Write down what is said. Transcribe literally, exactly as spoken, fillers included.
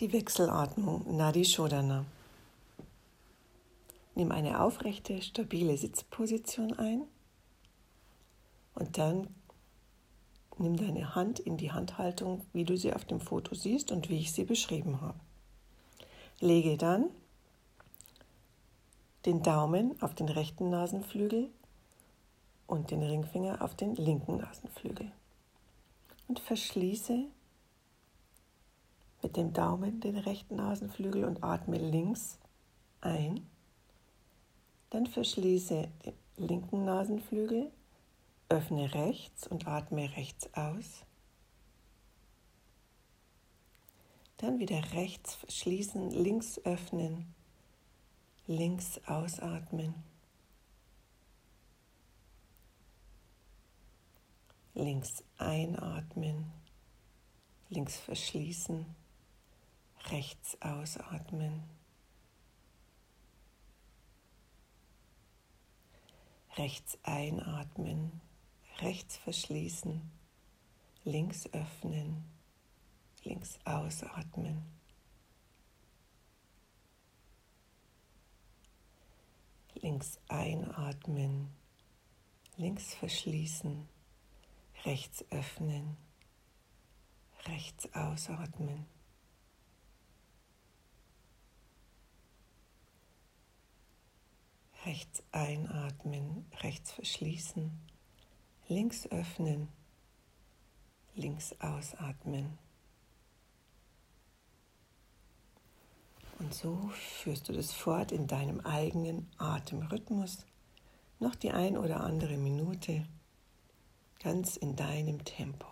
die Wechselatmung Nadi Shodhana. Nimm eine aufrechte, stabile Sitzposition ein und dann nimm deine Hand in die Handhaltung, wie du sie auf dem Foto siehst und wie ich sie beschrieben habe. Lege dann den Daumen auf den rechten Nasenflügel und den Ringfinger auf den linken Nasenflügel und verschließe mit dem Daumen den rechten Nasenflügel und atme links ein. Dann verschließe den linken Nasenflügel, öffne rechts und atme rechts aus. Dann wieder rechts verschließen, links öffnen, links ausatmen. Links einatmen, links verschließen, rechts ausatmen. Rechts einatmen, rechts verschließen, links öffnen, links ausatmen. Links einatmen, links verschließen, rechts öffnen, rechts ausatmen. Rechts einatmen, rechts verschließen, links öffnen, links ausatmen. Und so führst du das fort in deinem eigenen Atemrhythmus, noch die ein oder andere Minute, ganz in deinem Tempo.